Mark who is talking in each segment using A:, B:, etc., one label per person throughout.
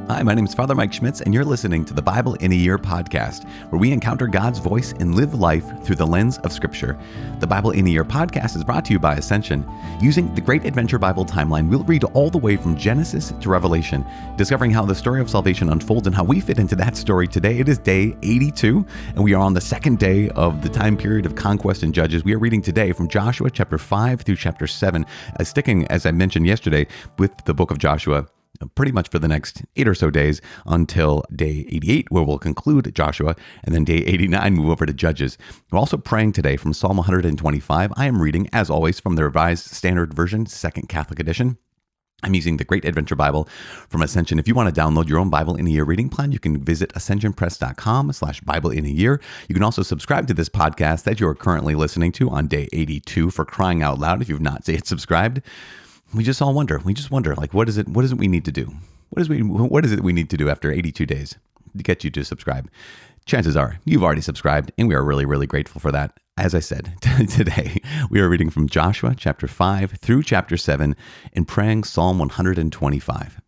A: Hi, my name is Father Mike Schmitz, and you're listening to the Bible in a Year podcast, where we encounter God's voice and live life through the lens of Scripture. The Bible in a Year podcast is brought to you by Ascension. Using the Great Adventure Bible timeline, we'll read all the way from Genesis to Revelation, discovering how the story of salvation unfolds and how we fit into that story today. It is day 82, and we are on the second day of the time period of conquest and judges. We are reading today from Joshua chapter 5 through chapter 7, sticking, as I mentioned yesterday, with the book of Joshua pretty much for the next 8 or so days until day 88, where we'll conclude Joshua, and then day 89, move over to Judges. We're also praying today from Psalm 125. I am reading, as always, from the Revised Standard Version, Second Catholic Edition. I'm using the Great Adventure Bible from Ascension. If you want to download your own Bible in a Year reading plan, you can visit ascensionpress.com/Bible in a Year. You can also subscribe to this podcast that you are currently listening to on day 82, for crying out loud if you've not yet subscribed. We just wonder, like, what is it we need to do? What is it we need to do after 82 days to get you to subscribe? Chances are you've already subscribed, and we are really, really grateful for that. As I said, today we are reading from Joshua chapter 5 through chapter 7 and praying Psalm 125.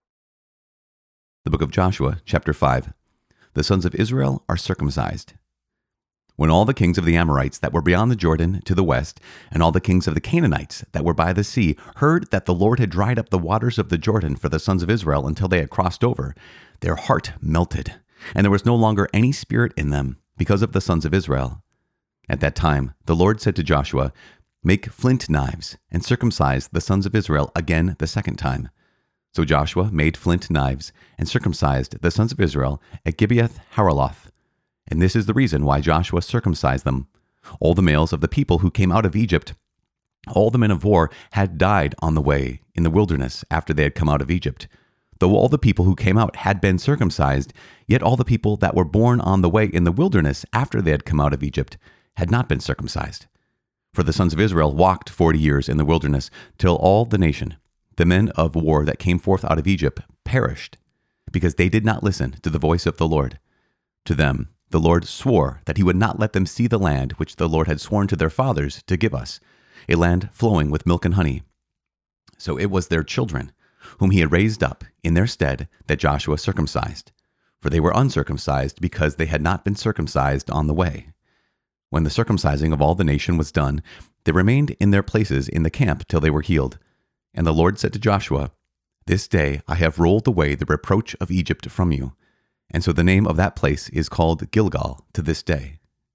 A: The book of Joshua, chapter 5. The sons of Israel are circumcised. When all the kings of the Amorites that were beyond the Jordan to the west, and all the kings of the Canaanites that were by the sea, heard that the Lord had dried up the waters of the Jordan for the sons of Israel until they had crossed over, their heart melted, and there was no longer any spirit in them because of the sons of Israel. At that time, the Lord said to Joshua, "Make flint knives and circumcise the sons of Israel again the second time." So Joshua made flint knives and circumcised the sons of Israel at Gibeath Haraloth. And this is the reason why Joshua circumcised them. All the males of the people who came out of Egypt, all the men of war, had died on the way in the wilderness after they had come out of Egypt. Though all the people who came out had been circumcised, yet all the people that were born on the way in the wilderness after they had come out of Egypt had not been circumcised. For the sons of Israel walked 40 years in the wilderness, till all the nation, the men of war that came forth out of Egypt, perished, because they did not listen to the voice of the Lord. To them the Lord swore that he would not let them see the land which the Lord had sworn to their fathers to give us, a land flowing with milk and honey. So it was their children, whom he had raised up in their stead, that Joshua circumcised, for they were uncircumcised because they had not been circumcised on the way. When the circumcising of all the nation was done, they remained in their places in the camp till they were healed. And the Lord said to Joshua, "This day I have rolled away the reproach of Egypt from you." And so the name of that place is called Gilgal to this day.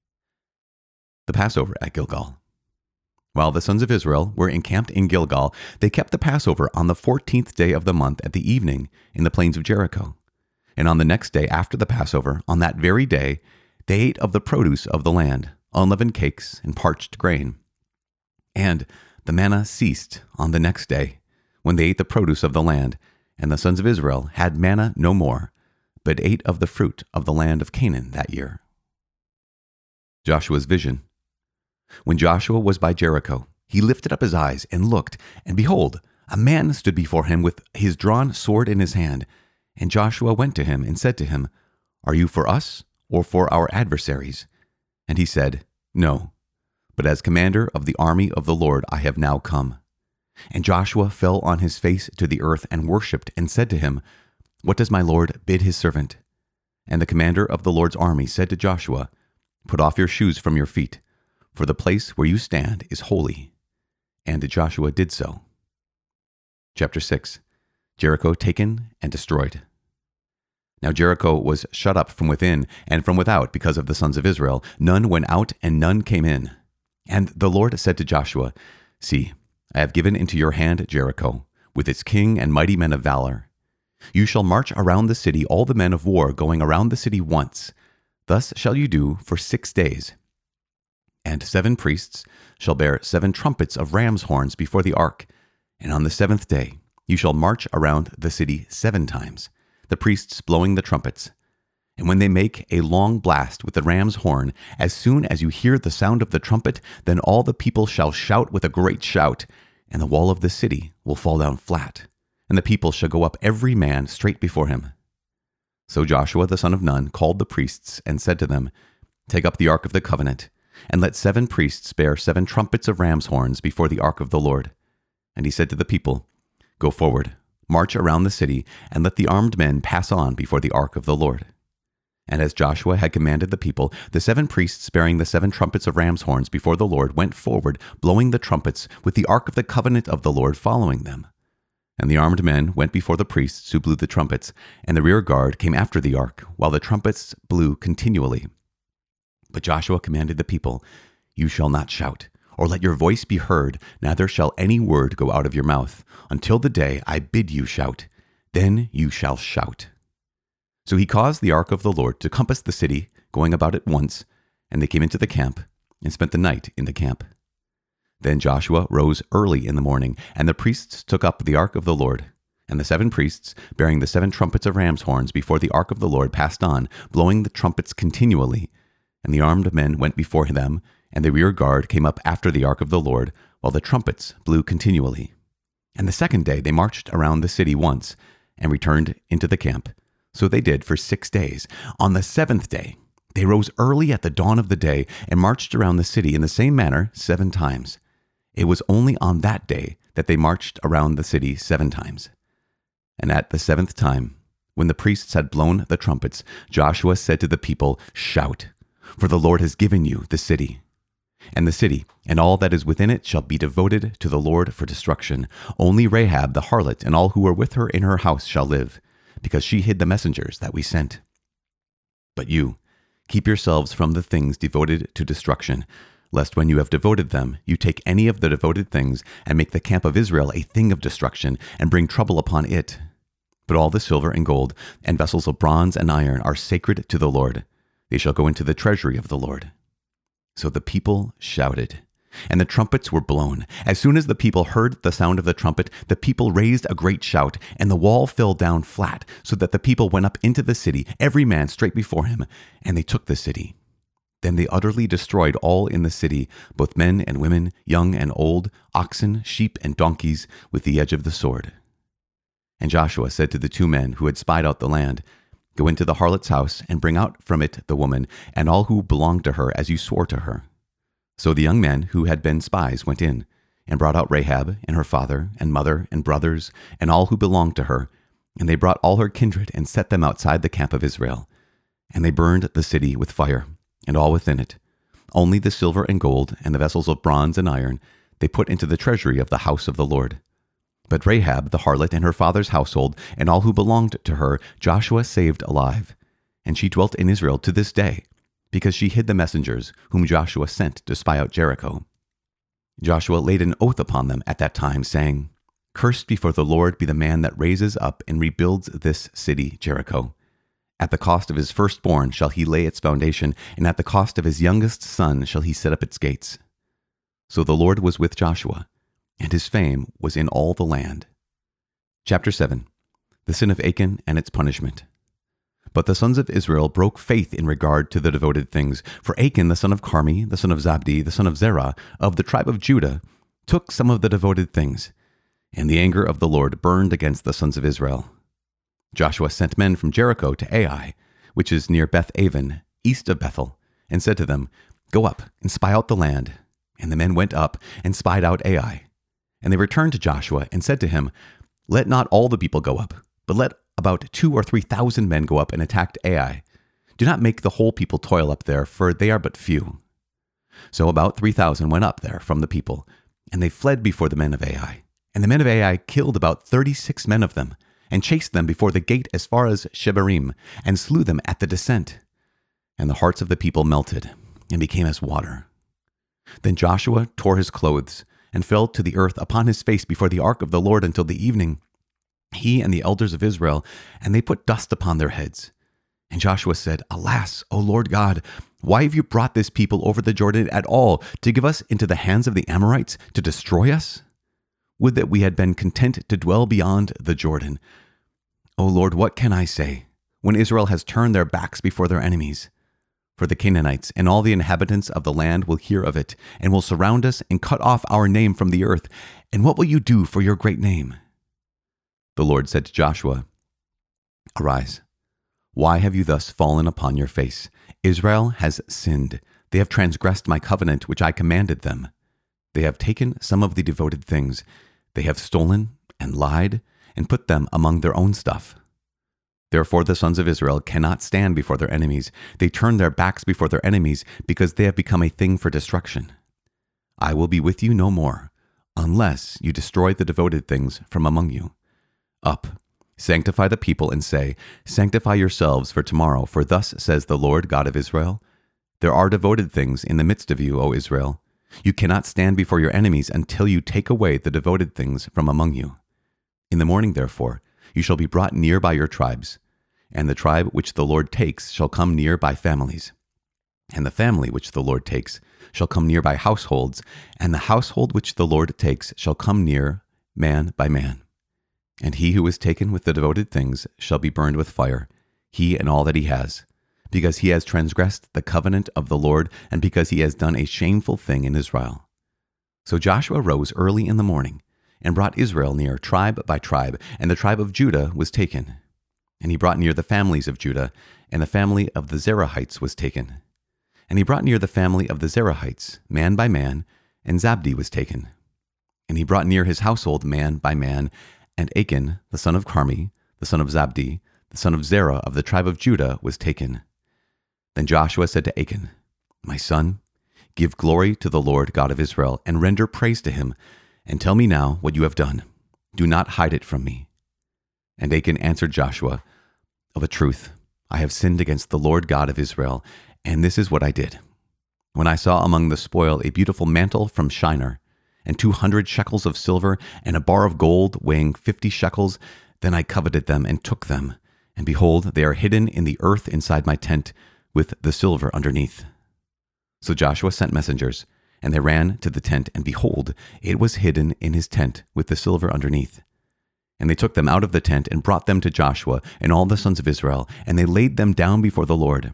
A: The Passover at Gilgal. While the sons of Israel were encamped in Gilgal, they kept the Passover on the 14th day of the month at the evening in the plains of Jericho. And on the next day after the Passover, on that very day, they ate of the produce of the land, unleavened cakes and parched grain. And the manna ceased on the next day, when they ate the produce of the land, and the sons of Israel had manna no more, but ate of the fruit of the land of Canaan that year. Joshua's vision. When Joshua was by Jericho, he lifted up his eyes and looked, and behold, a man stood before him with his drawn sword in his hand. And Joshua went to him and said to him, "Are you for us or for our adversaries?" And he said, "No, but as commander of the army of the Lord I have now come." And Joshua fell on his face to the earth and worshipped, and said to him, "What does my Lord bid his servant?" And the commander of the Lord's army said to Joshua, "Put off your shoes from your feet, for the place where you stand is holy." And Joshua did so. Chapter 6. Jericho taken and destroyed. Now Jericho was shut up from within and from without because of the sons of Israel. None went out and none came in. And the Lord said to Joshua, "See, I have given into your hand Jericho, with its king and mighty men of valor. You shall march around the city, all the men of war going around the city once. Thus shall you do for 6 days. And 7 priests shall bear 7 trumpets of ram's horns before the ark. And on the 7th day you shall march around the city 7 times, the priests blowing the trumpets. And when they make a long blast with the ram's horn, as soon as you hear the sound of the trumpet, then all the people shall shout with a great shout, and the wall of the city will fall down flat, and the people shall go up every man straight before him." So Joshua the son of Nun called the priests and said to them, "Take up the ark of the covenant, and let 7 priests bear 7 trumpets of ram's horns before the ark of the Lord." And he said to the people, "Go forward, march around the city, and let the armed men pass on before the ark of the Lord." And as Joshua had commanded the people, the 7 priests bearing the 7 trumpets of ram's horns before the Lord went forward, blowing the trumpets, with the ark of the covenant of the Lord following them. And the armed men went before the priests who blew the trumpets, and the rear guard came after the ark, while the trumpets blew continually. But Joshua commanded the people, "You shall not shout, or let your voice be heard, neither shall any word go out of your mouth, until the day I bid you shout. Then you shall shout." So he caused the ark of the Lord to compass the city, going about it once, and they came into the camp and spent the night in the camp. Then Joshua rose early in the morning, and the priests took up the ark of the Lord. And the 7 priests, bearing the 7 trumpets of ram's horns before the ark of the Lord, passed on, blowing the trumpets continually. And the armed men went before them, and the rear guard came up after the ark of the Lord, while the trumpets blew continually. And the second day they marched around the city once, and returned into the camp. So they did for 6 days. On the 7th day, they rose early at the dawn of the day and marched around the city in the same manner 7 times. It was only on that day that they marched around the city 7 times. And at the 7th time, when the priests had blown the trumpets, Joshua said to the people, "Shout, for the Lord has given you the city. And the city and all that is within it shall be devoted to the Lord for destruction. Only Rahab the harlot and all who were with her in her house shall live, because she hid the messengers that we sent. But you, keep yourselves from the things devoted to destruction, lest when you have devoted them, you take any of the devoted things and make the camp of Israel a thing of destruction and bring trouble upon it. But all the silver and gold and vessels of bronze and iron are sacred to the Lord. They shall go into the treasury of the Lord." So the people shouted, and the trumpets were blown. As soon as the people heard the sound of the trumpet, the people raised a great shout, and the wall fell down flat, so that the people went up into the city, every man straight before him, and they took the city. Then they utterly destroyed all in the city, both men and women, young and old, oxen, sheep, and donkeys, with the edge of the sword. And Joshua said to the 2 men who had spied out the land, "Go into the harlot's house, and bring out from it the woman, and all who belonged to her, as you swore to her." So the young men who had been spies went in, and brought out Rahab, and her father, and mother, and brothers, and all who belonged to her, and they brought all her kindred, and set them outside the camp of Israel. And they burned the city with fire, and all within it. Only the silver and gold, and the vessels of bronze and iron, they put into the treasury of the house of the Lord. But Rahab the harlot and her father's household, and all who belonged to her, Joshua saved alive. And she dwelt in Israel to this day, because she hid the messengers whom Joshua sent to spy out Jericho. Joshua laid an oath upon them at that time, saying, "Cursed before the Lord be the man that raises up and rebuilds this city, Jericho. At the cost of his firstborn shall he lay its foundation, and at the cost of his youngest son shall he set up its gates." So the Lord was with Joshua, and his fame was in all the land. Chapter 7. The sin of Achan and its punishment. But the sons of Israel broke faith in regard to the devoted things. For Achan, the son of Carmi, the son of Zabdi, the son of Zerah, of the tribe of Judah, took some of the devoted things. And the anger of the Lord burned against the sons of Israel. Joshua sent men from Jericho to Ai, which is near Beth-aven, east of Bethel, and said to them, "Go up and spy out the land." And the men went up and spied out Ai. And they returned to Joshua and said to him, "Let not all the people go up, but let about 2,000 or 3,000 men go up and attack Ai. Do not make the whole people toil up there, for they are but few." So about 3,000 went up there from the people, and they fled before the men of Ai. And the men of Ai killed about 36 men of them, and chased them before the gate as far as Shebarim, and slew them at the descent. And the hearts of the people melted, and became as water. Then Joshua tore his clothes, and fell to the earth upon his face before the ark of the Lord until the evening, he and the elders of Israel, and they put dust upon their heads. And Joshua said, "Alas, O Lord God, why have you brought this people over the Jordan at all, to give us into the hands of the Amorites, to destroy us? Would that we had been content to dwell beyond the Jordan. O Lord, what can I say, when Israel has turned their backs before their enemies? For the Canaanites and all the inhabitants of the land will hear of it, and will surround us and cut off our name from the earth. And what will you do for your great name?" The Lord said to Joshua, "Arise. Why have you thus fallen upon your face? Israel has sinned. They have transgressed my covenant which I commanded them. They have taken some of the devoted things. They have stolen and lied, and put them among their own stuff. Therefore the sons of Israel cannot stand before their enemies. They turn their backs before their enemies because they have become a thing for destruction. I will be with you no more, unless you destroy the devoted things from among you. Up, sanctify the people and say, sanctify yourselves for tomorrow, for thus says the Lord God of Israel, there are devoted things in the midst of you, O Israel. You cannot stand before your enemies until you take away the devoted things from among you. In the morning, therefore, you shall be brought near by your tribes, and the tribe which the Lord takes shall come near by families, and the family which the Lord takes shall come near by households, and the household which the Lord takes shall come near man by man. And he who is taken with the devoted things shall be burned with fire, he and all that he has, because he has transgressed the covenant of the Lord, and because he has done a shameful thing in Israel. So Joshua rose early in the morning, and brought Israel near tribe by tribe, and the tribe of Judah was taken. And he brought near the families of Judah, and the family of the Zerahites was taken. And he brought near the family of the Zerahites, man by man, and Zabdi was taken. And he brought near his household man by man, and Achan, the son of Carmi, the son of Zabdi, the son of Zerah of the tribe of Judah, was taken. Then Joshua said to Achan, My son, give glory to the Lord God of Israel, and render praise to him, and tell me now what you have done. Do not hide it from me. And Achan answered Joshua, Of a truth, I have sinned against the Lord God of Israel, and this is what I did. When I saw among the spoil a beautiful mantle from Shinar, and 200 shekels of silver, and a bar of gold weighing 50 shekels, then I coveted them and took them. And behold, they are hidden in the earth inside my tent, with the silver underneath. So Joshua sent messengers, and they ran to the tent, and behold, it was hidden in his tent with the silver underneath. And they took them out of the tent and brought them to Joshua and all the sons of Israel, and they laid them down before the Lord.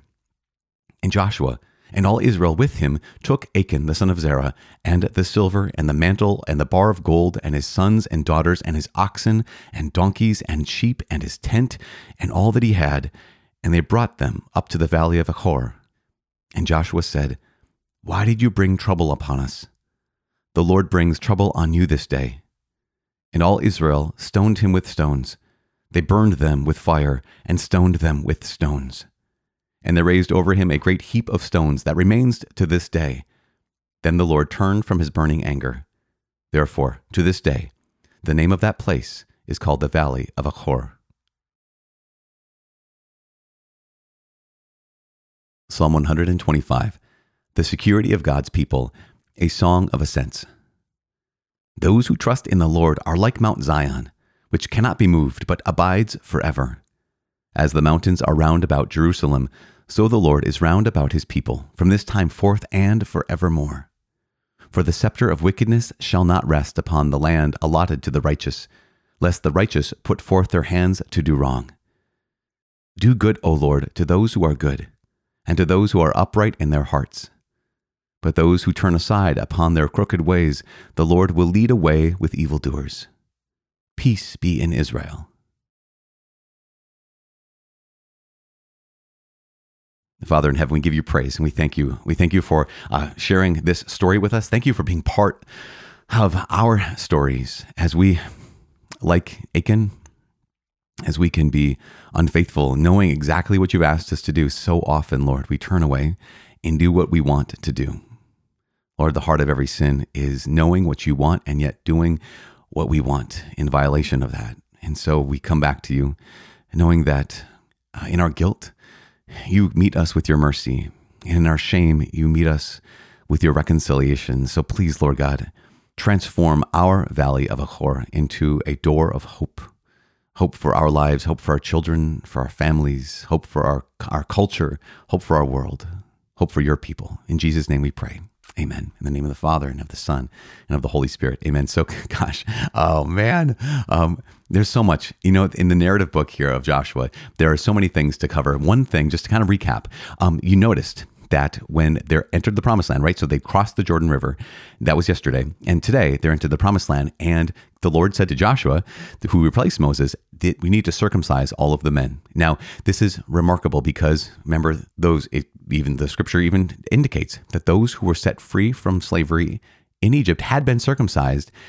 A: And Joshua and all Israel with him took Achan the son of Zerah, and the silver, and the mantle, and the bar of gold, and his sons and daughters, and his oxen, and donkeys, and sheep, and his tent, and all that he had, and they brought them up to the valley of Achor. And Joshua said, Why did you bring trouble upon us? The Lord brings trouble on you this day. And all Israel stoned him with stones. They burned them with fire, and stoned them with stones. And they raised over him a great heap of stones that remains to this day. Then the Lord turned from his burning anger. Therefore, to this day, the name of that place is called the Valley of Achor. Psalm 125, the security of God's people, a song of ascents. Those who trust in the Lord are like Mount Zion, which cannot be moved, but abides forever. As the mountains are round about Jerusalem, so the Lord is round about his people, from this time forth and forevermore. For the scepter of wickedness shall not rest upon the land allotted to the righteous, lest the righteous put forth their hands to do wrong. Do good, O Lord, to those who are good, and to those who are upright in their hearts. But those who turn aside upon their crooked ways, the Lord will lead away with evildoers. Peace be in Israel. Father in heaven, we give you praise and we thank you. We thank you for sharing this story with us. Thank you for being part of our stories as we, like Achan, as we can be unfaithful, knowing exactly what you've asked us to do. So often, Lord, we turn away and do what we want to do. Lord, the heart of every sin is knowing what you want and yet doing what we want in violation of that. And so we come back to you knowing that in our guilt, you meet us with your mercy. And in our shame, you meet us with your reconciliation. So please, Lord God, transform our valley of Achor into a door of hope. Hope for our lives, hope for our children, for our families, hope for our culture, hope for our world, hope for your people. In Jesus' name we pray. Amen. In the name of the Father, and of the Son, and of the Holy Spirit. Amen. So, gosh, oh man, there's so much. You know, in the narrative book here of Joshua, there are so many things to cover. One thing, just to kind of recap, you noticed that when they entered the promised land, right? So they crossed the Jordan River. That was yesterday. And today they're into the promised land. And the Lord said to Joshua, who replaced Moses, that we need to circumcise all of the men. Now, this is remarkable because remember even the scripture even indicates that those who were set free from slavery in Egypt had been circumcised.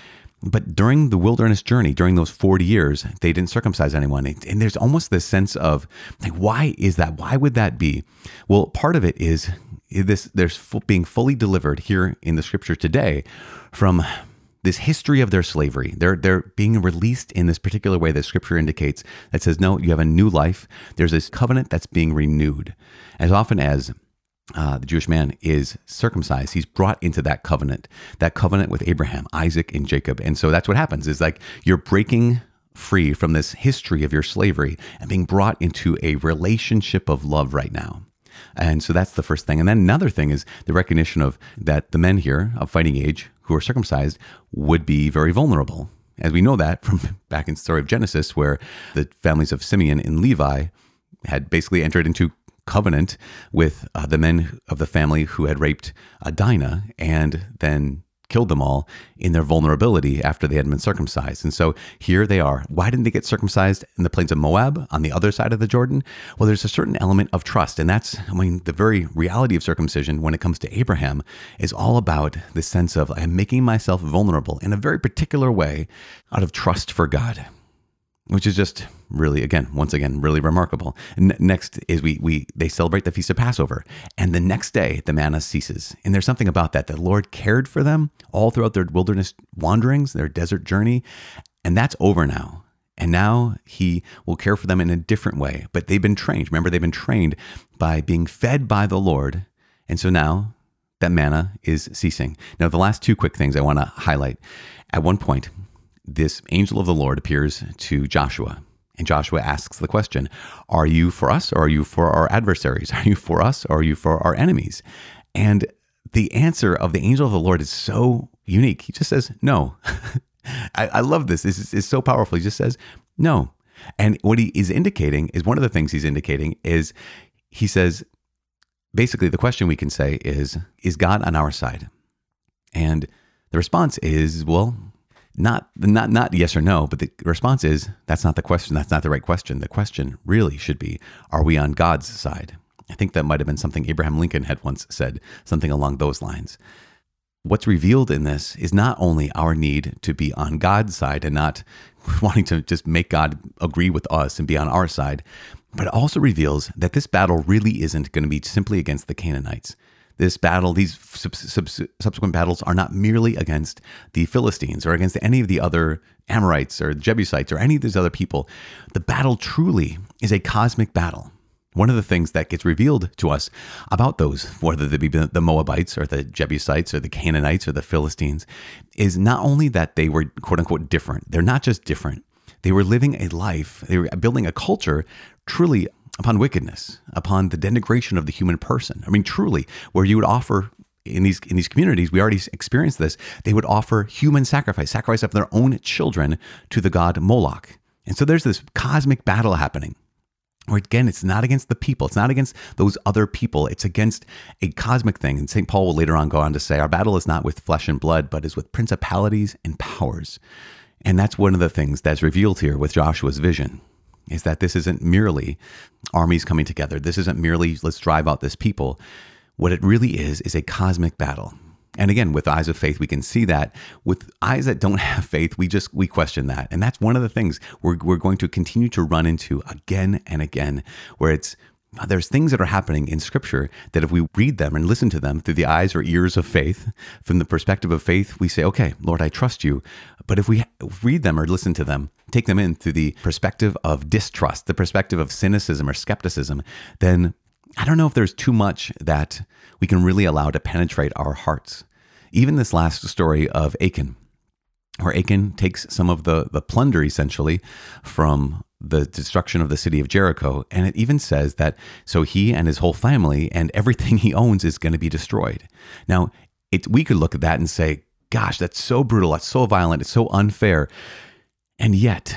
A: But during the wilderness journey, during those 40 years, they didn't circumcise anyone. And there's almost this sense of like, why is that? Why would that be? Well, part of it is this, there's being fully delivered here in the scripture today from this history of their slavery. They're being released in this particular way that scripture indicates that says, no, you have a new life. There's this covenant that's being renewed. As often as the Jewish man is circumcised, he's brought into that covenant with Abraham, Isaac, and Jacob. And so that's what happens is like you're breaking free from this history of your slavery and being brought into a relationship of love right now. And so that's the first thing. And then another thing is the recognition of that the men here of fighting age who are circumcised would be very vulnerable. As we know that from back in the story of Genesis, where the families of Simeon and Levi had basically entered into covenant with the men of the family who had raped Dinah and then killed them all in their vulnerability after they had been circumcised. And so here they are. Why didn't they get circumcised in the plains of Moab on the other side of the Jordan? Well, there's a certain element of trust. And that's, the very reality of circumcision when it comes to Abraham is all about the sense of I'm making myself vulnerable in a very particular way out of trust for God, which is just really, once again, really remarkable. Next is they celebrate the Feast of Passover. And the next day, the manna ceases. And there's something about that. The Lord cared for them all throughout their wilderness wanderings, their desert journey. And that's over now. And now he will care for them in a different way. But they've been trained. Remember, they've been trained by being fed by the Lord. And so now that manna is ceasing. Now, the last two quick things I want to highlight. At one point, this angel of the Lord appears to Joshua. And Joshua asks the question, are you for us or are you for our adversaries? Are you for us or are you for our enemies? And the answer of the angel of the Lord is so unique. He just says, no. I love this. This is so powerful. He just says, no. And what he is indicating is one of the things he's indicating is he says, basically the question we can say is God on our side? And the response is, well, not yes or no, but the response is, that's not the question. That's not the right question. The question really should be, are we on God's side? I think that might have been something Abraham Lincoln had once said, something along those lines. What's revealed in this is not only our need to be on God's side and not wanting to just make God agree with us and be on our side, but it also reveals that this battle really isn't going to be simply against the Canaanites. This battle, these subsequent battles are not merely against the Philistines or against any of the other Amorites or Jebusites or any of these other people. The battle truly is a cosmic battle. One of the things that gets revealed to us about those, whether they be the Moabites or the Jebusites or the Canaanites or the Philistines, is not only that they were quote unquote different. They're not just different. They were living a life, they were building a culture truly upon wickedness, upon the denigration of the human person. Truly, where you would offer in these communities, we already experienced this, they would offer human sacrifice of their own children to the god Moloch. And so there's this cosmic battle happening. Or again, it's not against the people. It's not against those other people. It's against a cosmic thing. And St. Paul will later on go on to say, our battle is not with flesh and blood, but is with principalities and powers. And that's one of the things that's revealed here with Joshua's vision, is that this isn't merely armies coming together. This isn't merely, let's drive out this people. What it really is a cosmic battle. And again, with eyes of faith, we can see that. With eyes that don't have faith, we question that. And that's one of the things we're going to continue to run into again and again, where there's things that are happening in Scripture that if we read them and listen to them through the eyes or ears of faith, from the perspective of faith, we say, okay, Lord, I trust you. But if we read them or listen to them, take them in through the perspective of distrust, the perspective of cynicism or skepticism, then I don't know if there's too much that we can really allow to penetrate our hearts. Even this last story of Achan, where Achan takes some of the plunder essentially from the destruction of the city of Jericho. And it even says that so he and his whole family and everything he owns is going to be destroyed. Now, we could look at that and say, gosh, that's so brutal, that's so violent, it's so unfair. And yet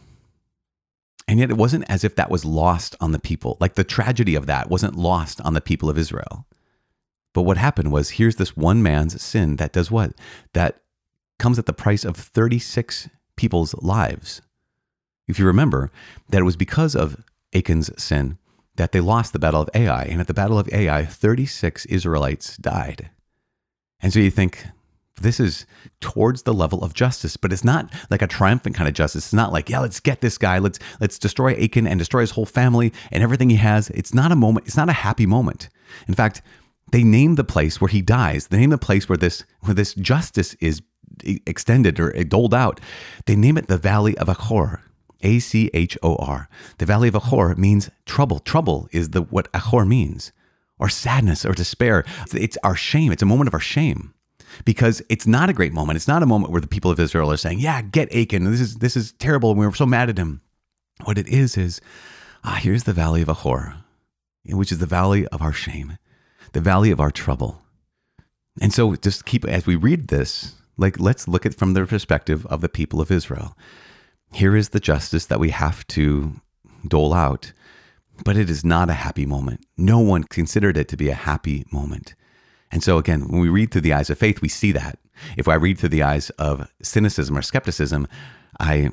A: it wasn't as if that was lost on the people. Like the tragedy of that wasn't lost on the people of Israel. But what happened was, here's this one man's sin that does what? That comes at the price of 36 people's lives. If you remember, that it was because of Achan's sin that they lost the Battle of Ai. And at the Battle of Ai, 36 Israelites died. And so you think, This is towards the level of justice, but it's not like a triumphant kind of justice. It's not like, yeah, let's get this guy. Let's destroy Achan and destroy his whole family and everything he has. It's not a moment. It's not a happy moment. In fact, they name the place where he dies. They name the place where this justice is extended or doled out. They name it the Valley of Achor, Achor. The Valley of Achor means trouble. Trouble is what Achor means, or sadness or despair. It's our shame. It's a moment of our shame. Because it's not a great moment. It's not a moment where the people of Israel are saying, yeah, get Achan. This is terrible. And we were so mad at him. What it is here's the Valley of Achor, which is the valley of our shame, the valley of our trouble. And so just as we read this, let's look at it from the perspective of the people of Israel. Here is the justice that we have to dole out, but it is not a happy moment. No one considered it to be a happy moment. And so again, when we read through the eyes of faith, we see that. If I read through the eyes of cynicism or skepticism, I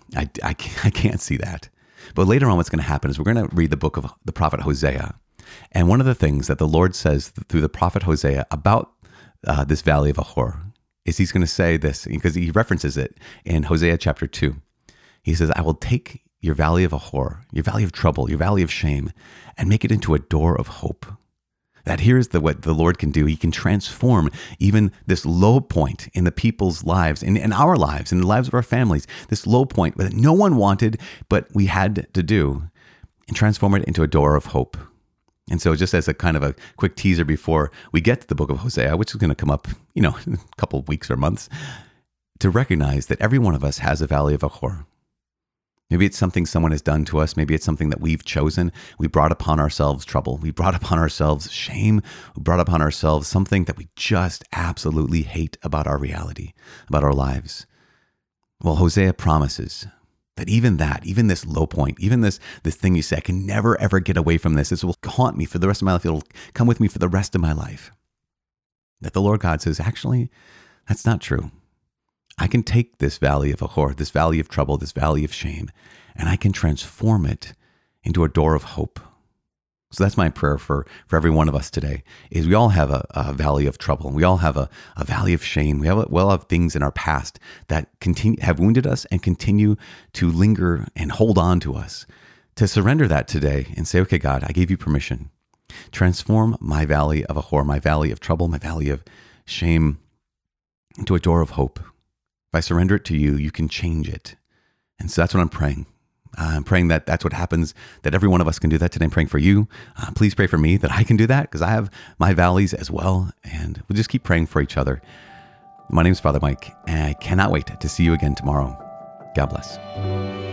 A: can't see that. But later on, what's going to happen is we're going to read the book of the prophet Hosea. And one of the things that the Lord says through the prophet Hosea about this valley of Achor is he's going to say this, because he references it in Hosea chapter 2. He says, I will take your valley of Achor, your valley of trouble, your valley of shame, and make it into a door of hope. That here's what the Lord can do. He can transform even this low point in the people's lives, in our lives, in the lives of our families, this low point that no one wanted, but we had to do, and transform it into a door of hope. And so just as a kind of a quick teaser before we get to the book of Hosea, which is going to come up, in a couple of weeks or months, to recognize that every one of us has a valley of Achor. Maybe it's something someone has done to us. Maybe it's something that we've chosen. We brought upon ourselves trouble. We brought upon ourselves shame. We brought upon ourselves something that we just absolutely hate about our reality, about our lives. Well, Hosea promises that even this low point, even this thing you say, I can never, ever get away from this. This will haunt me for the rest of my life. It'll come with me for the rest of my life. That the Lord God says, actually, that's not true. I can take this valley of Achor, this valley of trouble, this valley of shame, and I can transform it into a door of hope. So that's my prayer for every one of us today, is we all have a valley of trouble. We all have a valley of shame. We all have things in our past that have wounded us and continue to linger and hold on to us. To surrender that today and say, okay, God, I gave you permission. Transform my valley of Achor, my valley of trouble, my valley of shame into a door of hope. If I surrender it to you, you can change it. And so that's what I'm praying. I'm praying that that's what happens, that every one of us can do that today. I'm praying for you. Please pray for me that I can do that, because I have my valleys as well. And we'll just keep praying for each other. My name is Father Mike, and I cannot wait to see you again tomorrow. God bless.